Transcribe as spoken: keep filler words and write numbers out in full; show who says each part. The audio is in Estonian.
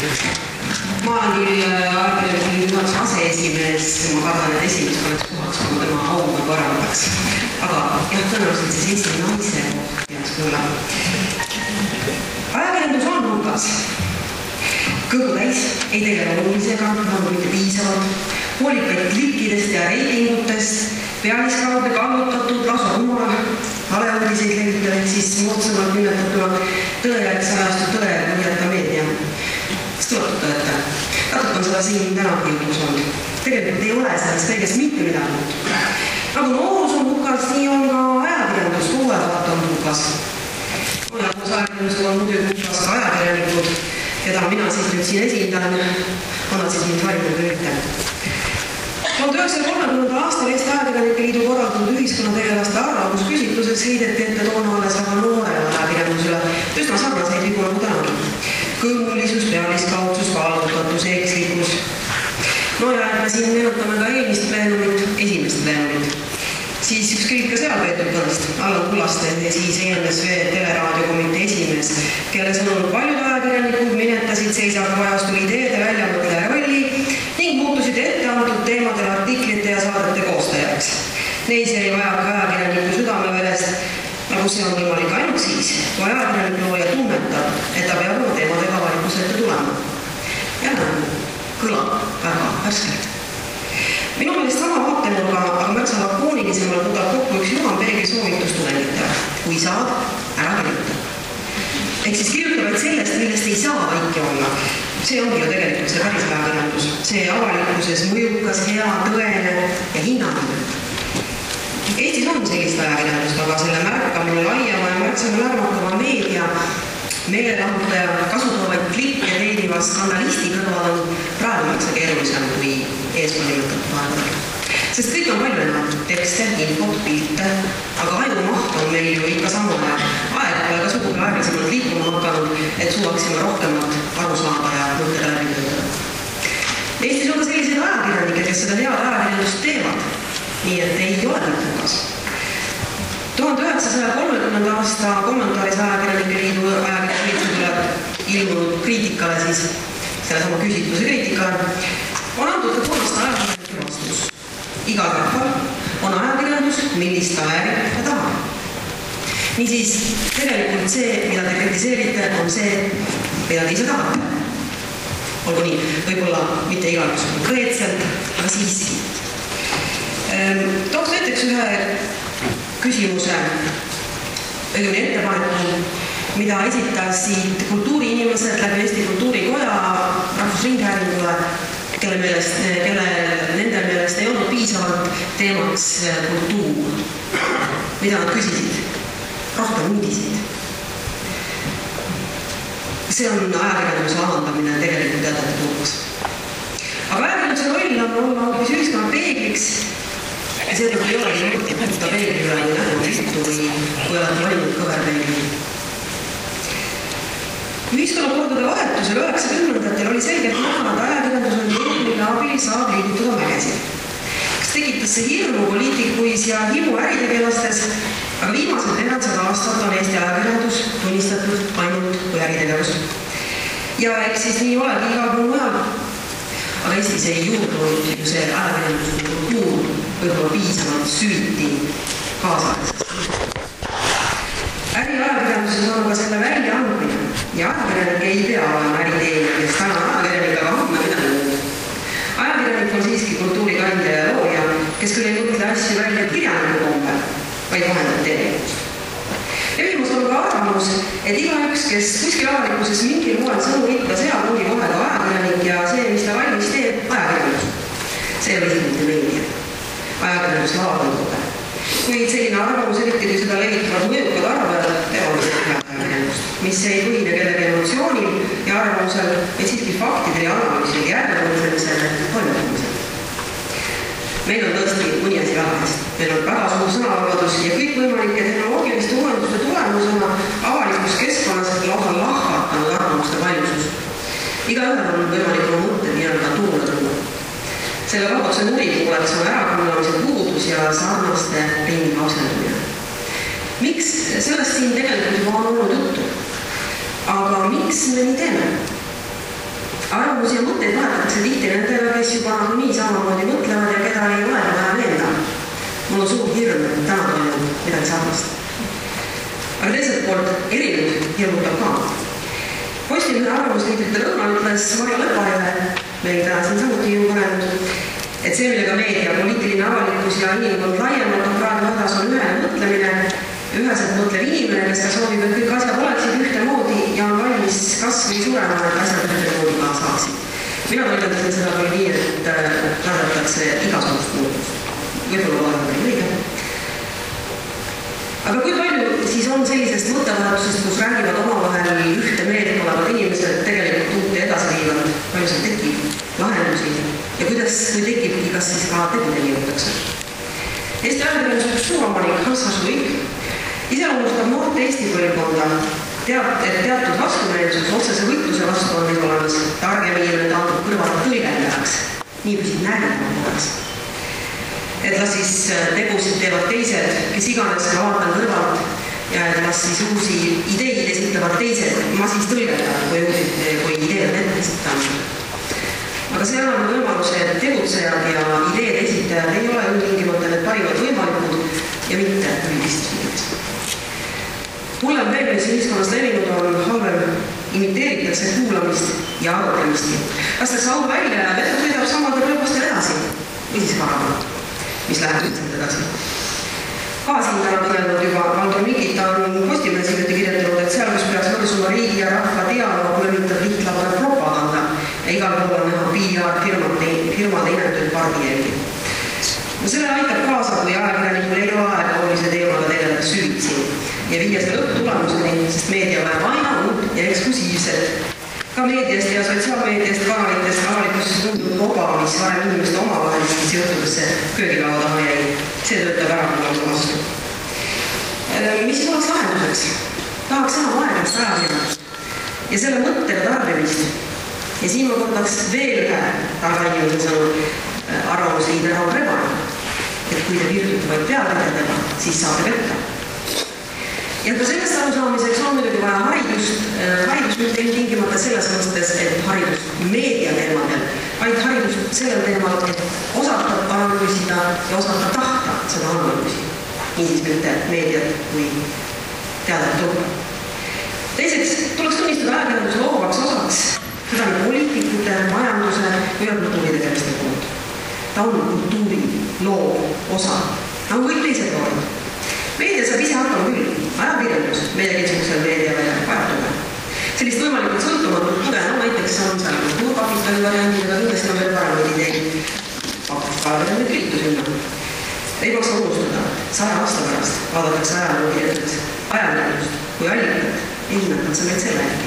Speaker 1: Ma olen küll ajakirjaniku juhatuse aseesimees, ma kardan, et esimeseks oleks kohaks, kui ma tema auga korraldaks. Aga jah, tõenäoliselt siis Eesti naise peaks kuula. Ajakirjandus on hulgas. Kõhu täis, ei tegele olulisega, nagu mitte piisavalt, hoolib vaid klikkidest ja reitingutest, pealiskaude kallutatud, lausa rumal, valeuudiseid levitab, ehk siis moodsamalt nimetatuna tõejärgse ajastu tõe põhjata meedia. Kas tuletud tõeta? Natuke on seda siin tänagi jutus olnud. Tegelikult ei ole sellest kõigest mitte midagi. Nagu noorus on hukas, nii on ka ajakirjandus, kuuevat on hukas. Ja koos ajakirjandusega on muidugi hukas ka ajakirjanikud, keda mina siis nüüd siin esindan, annad siis mind valinud üritab. tuhande üheksasaja kolmekümnendal aastal Eesti Ajakirjanike Liidu korraldatud ühiskonnategelaste arvamusküsitluses heideti ette toona alles väga noorele ajakirjandusele üsna sarnaseid vigu nagu tänagi. Kõõmulisus, pealiskaudsus, kaalutatus, ekslikkus. No ja me siin meenutame ka eelmist pleenumit, esimest pleenumit. Siis üks kõik ka seal peetud kõnest, Allan Kullaste ja siis E N S V teleraadiokomitee esimees, kelle sõnul paljud ajakirjanikud minetasid seisaku ajastu ideede väljamõtleja rolli ning muutusid etteantud teemadel artiklite ja saadete koostajaks. Neis jäi vajaka ajakirjaniku südameverest, nagu see on võimalik ainult siis, kui ajakirjanik looja tunnetab, et ta peab oma teemadega avalikkuse ette tulema. Ja nagu kõlab väga värskelt. Minu meelest sama vaatenurga, aga märksa lakoonilisemalt võtab kokku üks Juhan Peegli soovitus tudengitele. Kui saad, ära kirjuta. Ehk siis kirjuta vaid sellest, millest ei saa vaiki olla. See ongi ju tegelikult see päris ajakirjandus. See avalikkuses mõjukas, hea, tõene ja hinnamine. Eestis on sellist ajakirjandust, aga selle märkamine laiema ja märksame lärmakava meedia meelelahutaja kasutavaid klikke teeniva skandalisti kõrval on praegu märksa keerulisem kui eespool nimetatud aegadel. Sest kõik on palju enam tekste, infot, pilte, aga ajumaht on meil ju ikka sama ja aeg pole ka sugugi aeglasemalt liikuma hakanud, et suvaksime rohkemat aru saada ja mõttele läbi töötada. Eestis on ka selliseid ajakirjanikke, kes seda head ajakirjandust teevad, nii et ei ole mitte hukas. tuhande üheksasaja kolmekümnenda aasta kommentaaris Ajakirjanike Liidu ajakirjanikud ilmunud kriitikale, siis sellesama küsitluse kriitikale, on antud ka kolmast ajakirjanike vastus. Igal rahval on ajakirjandus, millist ta väärib ja tahab. Niisiis, tegelikult see, mida te kritiseerite, on see, mida te ise tahate. Olgu nii, võib-olla mitte igalgus konkreetselt, aga siiski. Tooks näiteks ühe küsimuse, õigemini ettepaneku, mida esitasid kultuuriinimesed läbi Eesti Kultuurikoja Rahvusringhäälingule, kelle meelest, kelle nende meelest ei olnud piisavalt teemaks kultuur. Mida nad küsisid? Rohkem uudisid. See on ajakirjanduse alandamine tegelikult jätatud hulgas. Aga ajakirjanduse roll on olla hoopis ühiskonna peegliks. Ja seetõttu ei ole nii mõtti puhta peegli üle või nägu vittu või kui olete valinud kõverpeegli. Ühiskonnakordade vahetusel üheksakümnendatel oli selgelt näha, et ajakirjandus on jõud, mille abil saab liigutada mägesid. Kas tekitas see hirmu poliitikuis ja himu äritegelastes, aga viimased neljasada aastat on Eesti ajakirjandus tunnistatud ainult kui äritegevus. Ja eks siis nii olegi igal pool mujal. Aga Eestis ei juurdunud ju see ajakirjanduse kultuur võib-olla piisavalt süüti kaasalisest. Äriajakirjanduses on ka selle väljaandmine ja ajakirjanik ei pea olema äriteenija, kes täna on ajakirjanik, aga homme midagi muud. Ajakirjanik on siiski kultuurikandja ja looja, kes küll ei mõtle asju välja kirjaniku kombe, vaid vahendab teenikust. Levimus on ka arvamus, et igaüks, kes kuskil avalikkuses mingil moel sõnu ikka seal ongi kohe ka ajakirjanik ja see, mis ta valmis teeb, ajakirjandus. See ei ole isegi meedia. Ajakirjandus laadandada. Kuid selline arvamus, eriti kui seda levitavad mõjukad arvajad, teevad ajakirjandust, mis ei põhine kellegi emotsioonil ja arvamusel, et siiski faktidel ja analüüsil järgmõtlemisel ja toimetamisel. Meil on tõesti mõni asi vähest. Meil on väga suur sõnavabadus ja kõik võimalike tehnoloogiliste uuenduste tulemusena avalikus keskkonnas lausa lahvatanud arvamuste paljusus. Igaühel on võimalik oma mõtte nii-öelda turule tuua. Selle vabaduse nurikuuleks on ärakuulamise puudus ja sarnaste ringiga asendumine. Miks sellest siin tegelikult juba on olnud juttu? Aga miks me nii teeme? arvestatakse tihti nendega, kes juba nagu nii samamoodi mõtlevad ja keda ei ole vaja veenda. Mul on suur hirm, et täna toimub midagi sarnast. Aga teiselt poolt erinevus hirmutab ka. Postimehe arvamusliidrite lõuna ütles Marja Lõparile, meil täna siin samuti ju kõnenud, et see, millega meedia, poliitiline avalikkus ja inimkond laiemalt on praegu hädas, on ühene mõtlemine, üheselt mõtlev inimene, kes ka soovib, et kõik asjad oleksid ühtemoodi ja on valmis kas või surema, et asjad ühtemoodi ka saaksid. Mina tõlgendasin seda küll nii, et tardatakse igasugust muutust. Võib-olla olen veel õige. Aga kui palju siis on sellisest mõttevahetusest, kus räägivad omavahel ühte meelt olevad inimesed tegelikult uut ja edasi viivad, palju seal tekib lahendusi ja kuidas, kui tekibki, kas siis ka tegudeni jõutakse. Eesti ajakirjanduse üks suuromanik Hans Hašuik iseloomustab noort Eesti põlvkonda, tead, et teatud vastumeelsus otsese võitluse vastu on meil olemas, targem inimene taandub kõrvalt tõlgendajaks, nii püsib nägema pooleks. Et las siis tegusid teevad teised, kes iganes ka vaatan kõrvalt ja et las siis uusi ideid esitavad teised, ma siis tõlgendan, kui, kui ideed on ette esitanud. Aga see annab võimaluse, et tegutsejad ja ideed esitajad ei ole tingimata need parimad võimalikud ja mitte üldistes huvides. Hullem veel, mis ühiskonnas levinud on, halvem imiteeritakse kuulamist ja arutlemistki. Lastakse au välja ja vedu sõidab samadel rööbastel edasi või siis varamat, mis läheb lihtsalt edasi. Ka siin täna kõnelnud juba Valdur Mikita on Postimehes hiljuti kirjutanud, et seal, kus peaks võrsuma riigi ja rahva dialoog, levitab lihtlauda propaganda ja igal pool on näha P R-firmade firmade inetuid pardijälgi. No selle aitab kaasa, kui ajakirjanikul ei ole aega olulise teemaga tegeleda süvitsi ja viia see lõpptulemuseni, sest meedia vajab aina uut ja eksklusiivset. Ka meediast ja sotsiaalmeediast kanalitest avalikkuses tundub oba, mis varem inimeste omavahelistesse juhtudesse köögilaua taha jäi. See töötab ära kuulama vastu. Mis siis oleks lahenduseks? Tahaks enam aegast ajakirjandust ja selle mõttega tarbimist. Ja siin ma kordaks veel ühe targa inimese sõnu arvamusliider Raul Rebane, et kui te piirdute vaid pealkirjadega, siis saate võtta. Ja ka sellest arusaamiseks on muidugi vaja haridust, haridust mitte tingimata selles mõttes, et haridust meedia teemadel, vaid haridust sellel teemal, et osata analüüsida ja osata tahta seda analüüsi. Niisiis mitte meediat kui teadet tuua. Teiseks tuleks tunnistada ajakirjanduse loovaks osaks seda nii poliitikute, majanduse või kultuuritegeveste poolt. Ta on kultuuri loov osa. Ta on kõik teised lood. Meedia saab ise hakkama küll, ajakirjandus, meediakeskusel meediale vajatuga. Sellist võimalikult sõltumatut tuge, no näiteks on seal kultuurkapitali variandid, aga kindlasti on veel paremaid ideid. Pakkuskalavene kriitusünna. Ei maksa unustada, saja aasta pärast vaadatakse ajaloogi ütles ajakirjandust kui allikat ja hinnatakse meid selle järgi.